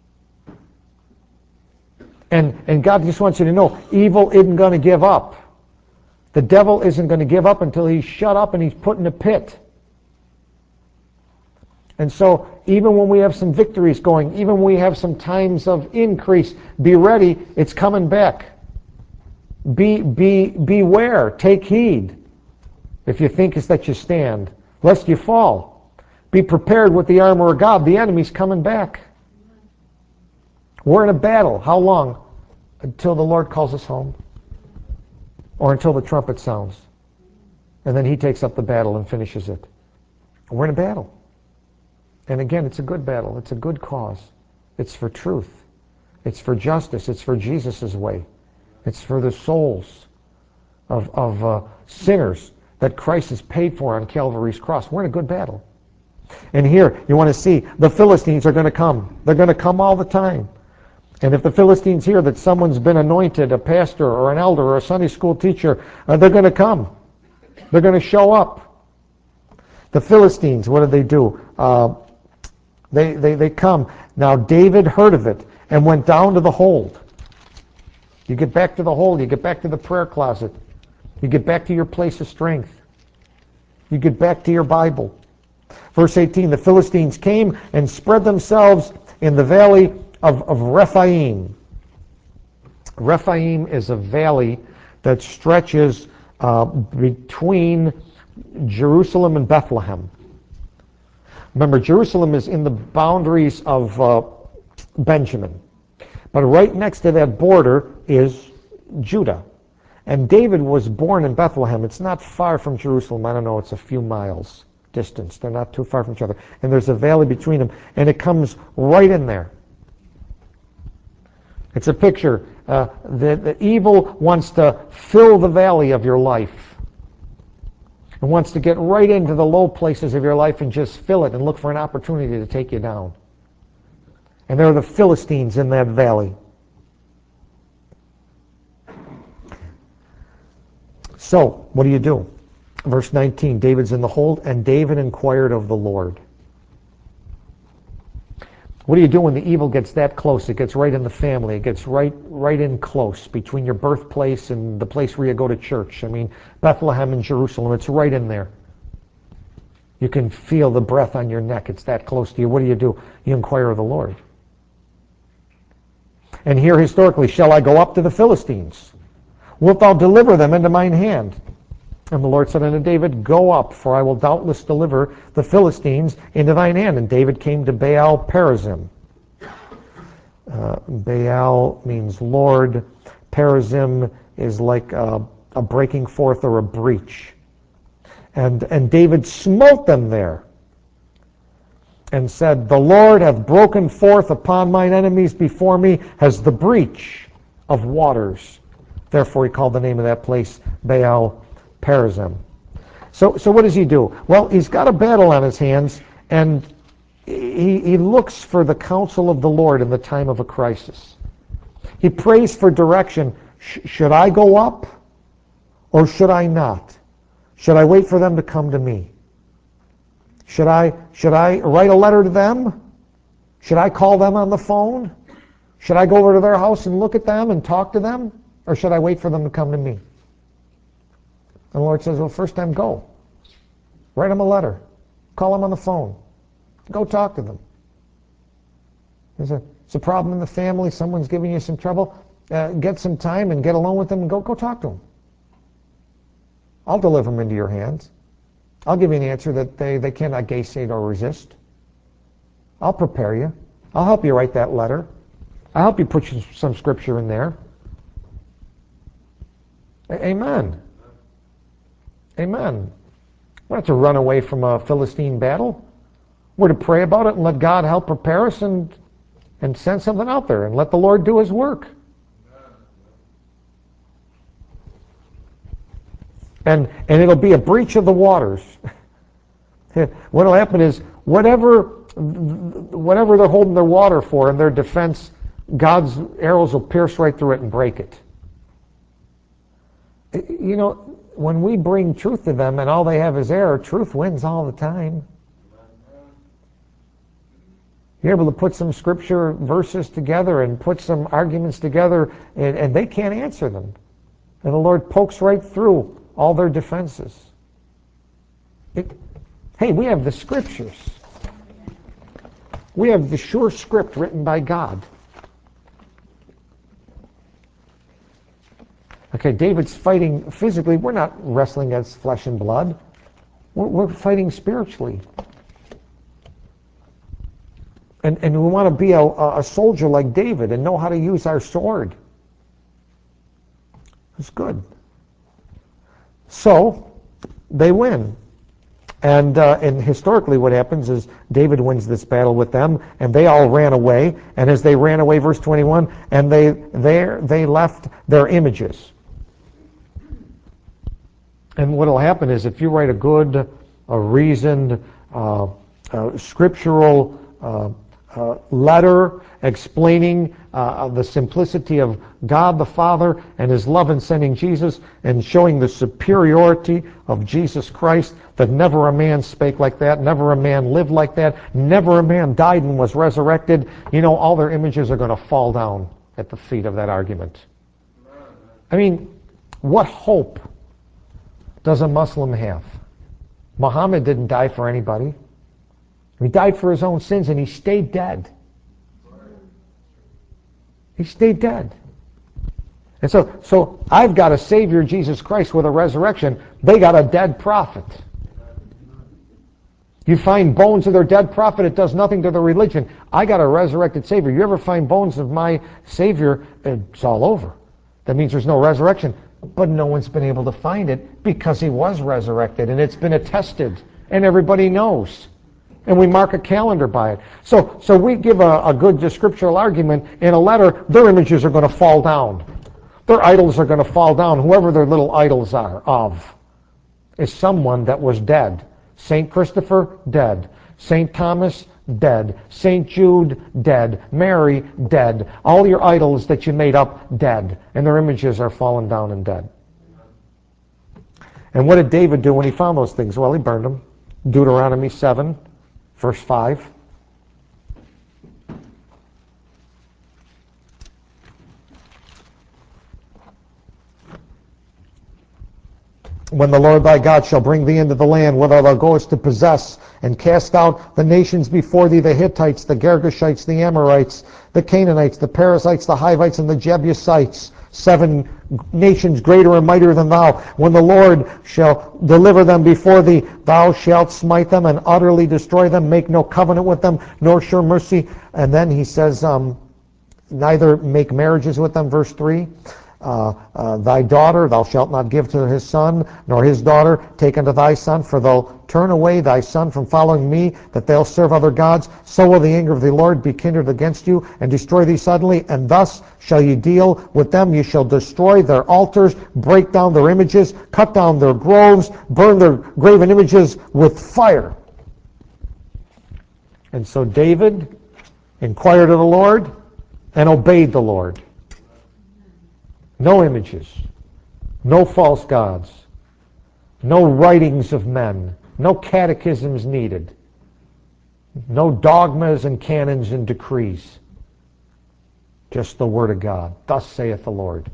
And God just wants you to know, evil isn't going to give up. The devil isn't going to give up until he's shut up and he's put in a pit. And so, even when we have some victories going, even when we have some times of increase, be ready, it's coming back. Beware, take heed. If you think it's that you stand, lest you fall. Be prepared with the armor of God. The enemy's coming back. We're in a battle. How long? Until the Lord calls us home. Or until the trumpet sounds. And then he takes up the battle and finishes it. We're in a battle. And again, it's a good battle. It's a good cause. It's for truth. It's for justice. It's for Jesus' way. It's for the souls of sinners that Christ has paid for on Calvary's cross. We're in a good battle. And here, you want to see, the Philistines are going to come. They're going to come all the time. And if the Philistines hear that someone's been anointed, a pastor or an elder or a Sunday school teacher, they're going to come. They're going to show up. The Philistines, what did they do? They come. Now, David heard of it and went down to the hold. You get back to the hold. You get back to the prayer closet. You get back to your place of strength. You get back to your Bible. Verse 18, the Philistines came and spread themselves in the valley of Rephaim. Rephaim is a valley that stretches between Jerusalem and Bethlehem. Remember, Jerusalem is in the boundaries of Benjamin. But right next to that border is Judah. And David was born in Bethlehem. It's not far from Jerusalem. I don't know, it's a few miles distance. They're not too far from each other. And there's a valley between them, and it comes right in there. It's a picture. The evil wants to fill the valley of your life. It wants to get right into the low places of your life and just fill it and look for an opportunity to take you down. And there are the Philistines in that valley. So, what do? Verse 19, David's in the hold, and David inquired of the Lord. What do you do when the evil gets that close? It gets right in the family. It gets right in close between your birthplace and the place where you go to church. I mean, Bethlehem and Jerusalem, it's right in there. You can feel the breath on your neck. It's that close to you. What do? You inquire of the Lord. And here historically, shall I go up to the Philistines? Wilt thou deliver them into mine hand? And the Lord said unto David, go up, for I will doubtless deliver the Philistines into thine hand. And David came to Baal Perazim. Baal means Lord. Perazim is like a breaking forth or a breach. And David smote them there and said, the Lord hath broken forth upon mine enemies before me as the breach of waters. Therefore he called the name of that place Baal Perazim. So what does he do? Well, he's got a battle on his hands, and he looks for the counsel of the Lord in the time of a crisis. He prays for direction. Should I go up or should I not? Should I wait for them to come to me? Should I write a letter to them? Should I call them on the phone? Should I go over to their house and look at them and talk to them? Or should I wait for them to come to me? And the Lord says, well, first time go. Write them a letter. Call them on the phone. Go talk to them. There's a problem in the family. Someone's giving you some trouble. Get some time and get alone with them and go talk to them. I'll deliver them into your hands. I'll give you an answer that they cannot gainsay or resist. I'll prepare you. I'll help you write that letter. I'll help you put some scripture in there. Amen. Amen. We're not to run away from a Philistine battle. We're to pray about it and let God help prepare us and send something out there and let the Lord do his work. And it'll be a breach of the waters. What'll happen is whatever they're holding their water for in their defense, God's arrows will pierce right through it and break it. You know, when we bring truth to them and all they have is error, truth wins all the time. You're able to put some scripture verses together and put some arguments together, and they can't answer them. And the Lord pokes right through all their defenses. Hey, we have the scriptures. We have the sure script written by God. Okay, David's fighting physically. We're not wrestling against flesh and blood. We're fighting spiritually. And we want to be a soldier like David and know how to use our sword. It's good. So, they win. And historically what happens is David wins this battle with them, and they all ran away. And as they ran away, verse 21, and they left their images. And what will happen is if you write a good, reasoned, scriptural letter explaining the simplicity of God the Father and his love in sending Jesus and showing the superiority of Jesus Christ, that never a man spake like that, never a man lived like that, never a man died and was resurrected, you know, all their images are going to fall down at the feet of that argument. I mean, what hope does a Muslim have? Muhammad didn't die for anybody. He died for his own sins, and he stayed dead. He stayed dead. And so I've got a Savior, Jesus Christ, with a resurrection. They got a dead prophet. You find bones of their dead prophet, it does nothing to their religion. I got a resurrected Savior. You ever find bones of my Savior, it's all over. That means there's no resurrection. But no one's been able to find it because he was resurrected, and it's been attested, and everybody knows. And we mark a calendar by it. So we give a good scriptural argument in a letter, their images are going to fall down. Their idols are going to fall down. Whoever their little idols are of is someone that was dead. St. Christopher, dead. St. Thomas, dead. St. Jude, dead. Mary, dead. All your idols that you made up, dead. And their images are fallen down and dead. And what did David do when he found those things? Well, he burned them. Deuteronomy 7. Verse 5. When the Lord thy God shall bring thee into the land whither thou goest to possess, and cast out the nations before thee, the Hittites, the Girgashites, the Amorites, the Canaanites, the Perizzites, the Hivites, and the Jebusites, 7 nations greater and mightier than thou. When the Lord shall deliver them before thee, thou shalt smite them and utterly destroy them, make no covenant with them, nor show mercy. And then he says, neither make marriages with them, verse 3. Thy daughter thou shalt not give to his son, nor his daughter take unto thy son, for they'll turn away thy son from following me, that they'll serve other gods. So will the anger of the Lord be kindled against you, and destroy thee suddenly, and thus shall ye deal with them. You shall destroy their altars, break down their images, cut down their groves, burn their graven images with fire. And so David inquired of the Lord and obeyed the Lord. No images, no false gods, no writings of men, no catechisms needed. No dogmas and canons and decrees. Just the Word of God. Thus saith the Lord.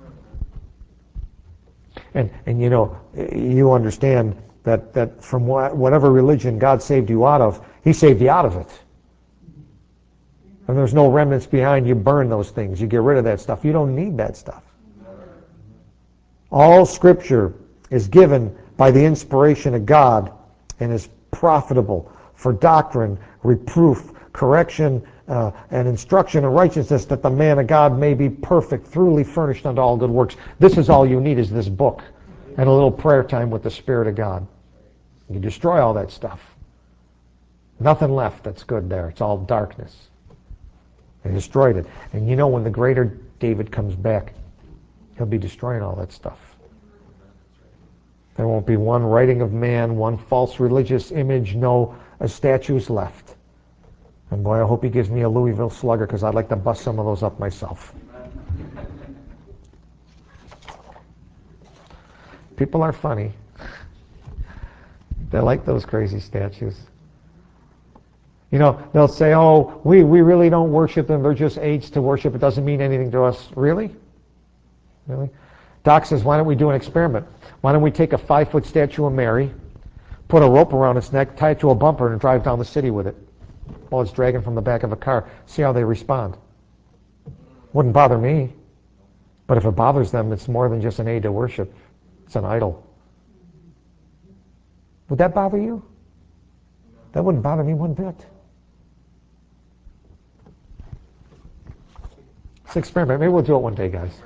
And you understand that from whatever religion God saved you out of, He saved you out of it. And there's no remnants behind. You burn those things. You get rid of that stuff. You don't need that stuff. All Scripture is given by the inspiration of God and is profitable for doctrine, reproof, correction, and instruction in righteousness, that the man of God may be perfect, thoroughly furnished unto all good works. This is all you need, is this book and a little prayer time with the Spirit of God. You destroy all that stuff. Nothing left that's good there. It's all darkness. They destroyed it. And when the greater David comes back, he'll be destroying all that stuff. There won't be one writing of man, one false religious image, no statues left. And boy, I hope he gives me a Louisville Slugger, because I'd like to bust some of those up myself. People are funny. They like those crazy statues. They'll say, oh, we really don't worship them. They're just aids to worship. It doesn't mean anything to us. Really? Really? Doc says, why don't we do an experiment? Why don't we take a 5-foot statue of Mary, put a rope around its neck, tie it to a bumper, and drive down the city with it while it's dragging from the back of a car. See how they respond. Wouldn't bother me. But if it bothers them, it's more than just an aid to worship. It's an idol. Would that bother you? That wouldn't bother me one bit. It's an experiment. Maybe we'll do it one day, guys.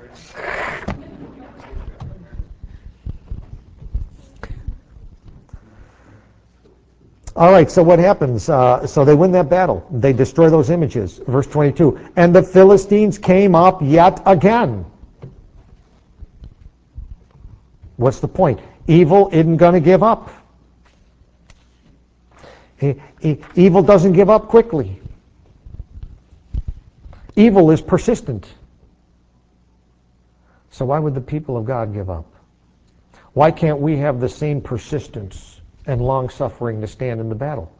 All right, so what happens? So they win that battle. They destroy those images. Verse 22. And the Philistines came up yet again. What's the point? Evil isn't going to give up. Evil doesn't give up quickly. Evil is persistent. So why would the people of God give up? Why can't we have the same persistence and long-suffering to stand in the battle?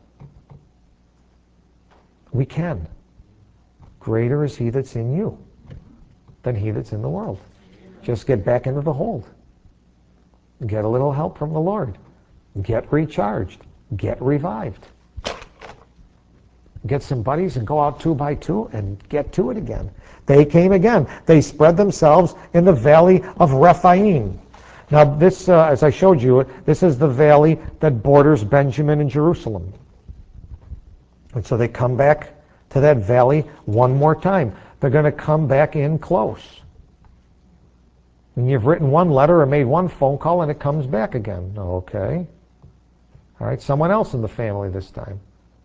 We can. Greater is He that's in you than he that's in the world. Just get back into the hold. Get a little help from the Lord. Get recharged. Get revived. Get some buddies and go out 2 by 2 and get to it again. They came again. They spread themselves in the valley of Rephaim. Now this, as I showed you, this is the valley that borders Benjamin and Jerusalem. And so they come back to that valley one more time. They're going to come back in close. And you've written one letter or made one phone call and it comes back again. Okay. All right, someone else in the family this time.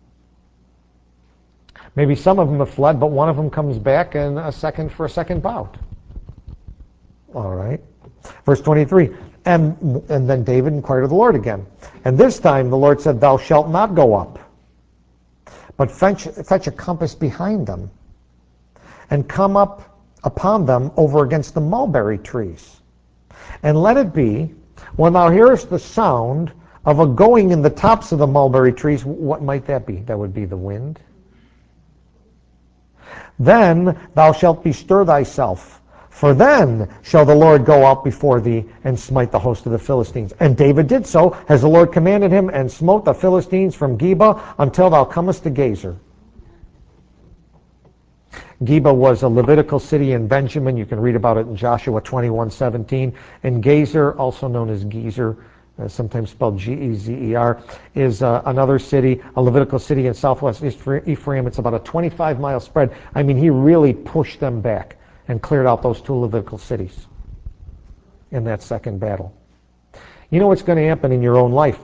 Maybe some of them have fled, but one of them comes back and for a second bout. All right. Verse 23, and then David inquired of the Lord again. And this time the Lord said, thou shalt not go up, but fetch a compass behind them, and come up upon them over against the mulberry trees. And let it be, when thou hearest the sound of a going in the tops of the mulberry trees, what might that be? That would be the wind. Then thou shalt bestir thyself, for then shall the Lord go out before thee and smite the host of the Philistines. And David did so, as the Lord commanded him, and smote the Philistines from Geba until thou comest to Gezer. Geba was a Levitical city in Benjamin. You can read about it in Joshua 21:17. And Gezer, also known as Gezer, sometimes spelled Gezer, is another city, a Levitical city in southwest Ephraim. It's about a 25-mile spread. I mean, he really pushed them back and cleared out those 2 Levitical cities in that second battle. You know what's going to happen in your own life?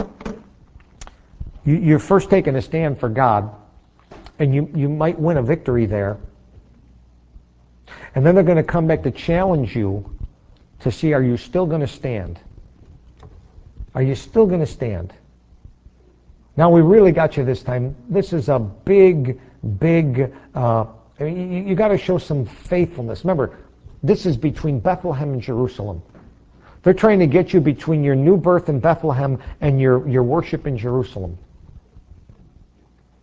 You're first taking a stand for God, and you might win a victory there. And then they're going to come back to challenge you to see, are you still going to stand? Are you still going to stand? Now, we really got you this time. This is a big, you got to show some faithfulness. Remember, this is between Bethlehem and Jerusalem. They're trying to get you between your new birth in Bethlehem and your worship in Jerusalem.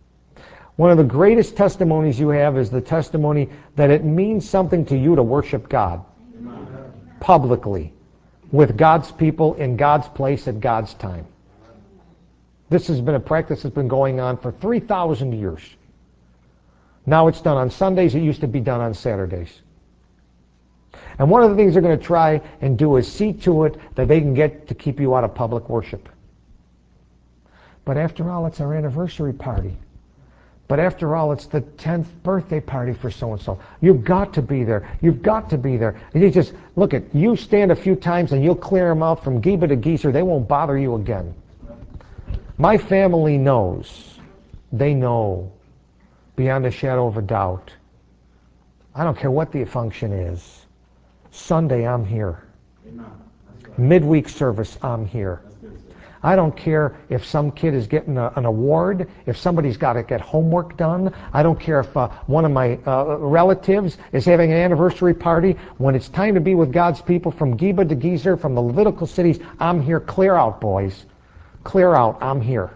One of the greatest testimonies you have is the testimony that it means something to you to worship God publicly with God's people in God's place at God's time. This has been a practice that's been going on for 3,000 years. Now it's done on Sundays. It used to be done on Saturdays. And one of the things they're going to try and do is see to it that they can get to keep you out of public worship. But after all, it's our anniversary party. But after all, it's the 10th birthday party for so-and-so. You've got to be there. You've got to be there. And you just, look at, you stand a few times and you'll clear them out from Geba to Geezer. They won't bother you again. My family knows. They know beyond a shadow of a doubt. I don't care what the function is. Sunday, I'm here. Midweek service, I'm here. I don't care if some kid is getting an award, if somebody's got to get homework done. I don't care if one of my relatives is having an anniversary party. When it's time to be with God's people from Geba to Geezer, from the Levitical cities, I'm here. Clear out, boys. Clear out. I'm here.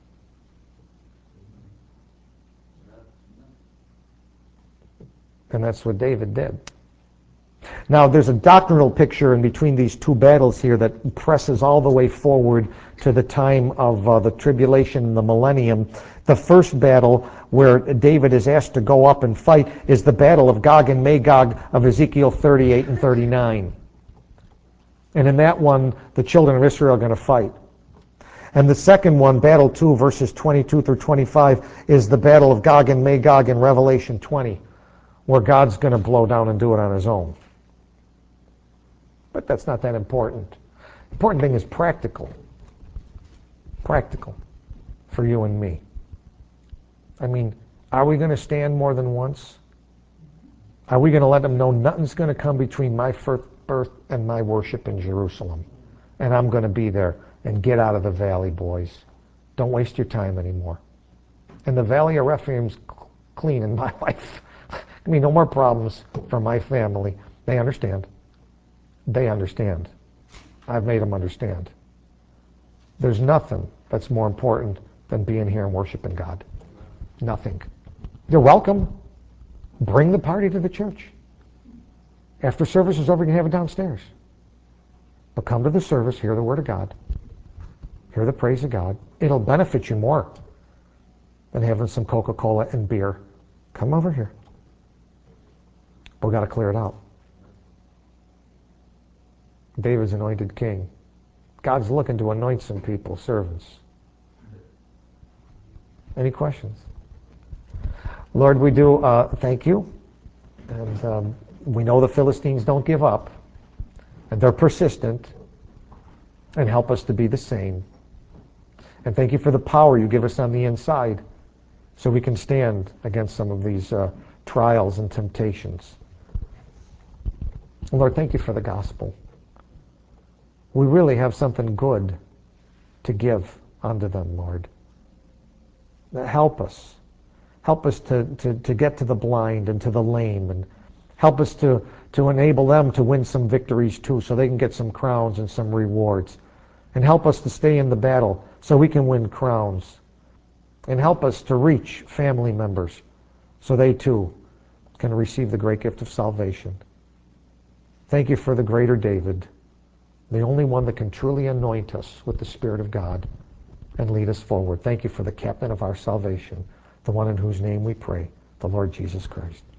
And that's what David did. Now, there's a doctrinal picture in between these two battles here that presses all the way forward to the time of the tribulation and the millennium. The first battle, where David is asked to go up and fight, is the battle of Gog and Magog of Ezekiel 38 and 39. And in that one, the children of Israel are going to fight. And the second one, battle 2, verses 22 through 25, is the battle of Gog and Magog in Revelation 20, where God's going to blow down and do it on his own. But that's not that important. The important thing is practical. Practical for you and me. I mean, are we going to stand more than once? Are we going to let them know nothing's going to come between my first birth and my worship in Jerusalem? And I'm going to be there. And get out of the valley, boys. Don't waste your time anymore. And the valley of Rephaim's clean in my life. I mean, no more problems for my family. They understand. They understand. I've made them understand. There's nothing that's more important than being here and worshiping God. Nothing. You're welcome. Bring the party to the church. After service is over, you can have it downstairs. But come to the service, hear the Word of God, hear the praise of God. It'll benefit you more than having some Coca-Cola and beer. Come over here. We've got to clear it out. David's anointed king. God's looking to anoint some people, servants. Any questions? Lord, we do thank you. And we know the Philistines don't give up. And they're persistent. And help us to be the same. And thank you for the power you give us on the inside so we can stand against some of these trials and temptations. Lord, thank you for the gospel. We really have something good to give unto them, Lord. Help us. Help us to get to the blind and to the lame, and help us to enable them to win some victories too, so they can get some crowns and some rewards. And help us to stay in the battle so we can win crowns. And help us to reach family members so they too can receive the great gift of salvation. Thank you for the greater David, the only one that can truly anoint us with the Spirit of God and lead us forward. Thank you for the captain of our salvation, the one in whose name we pray, the Lord Jesus Christ.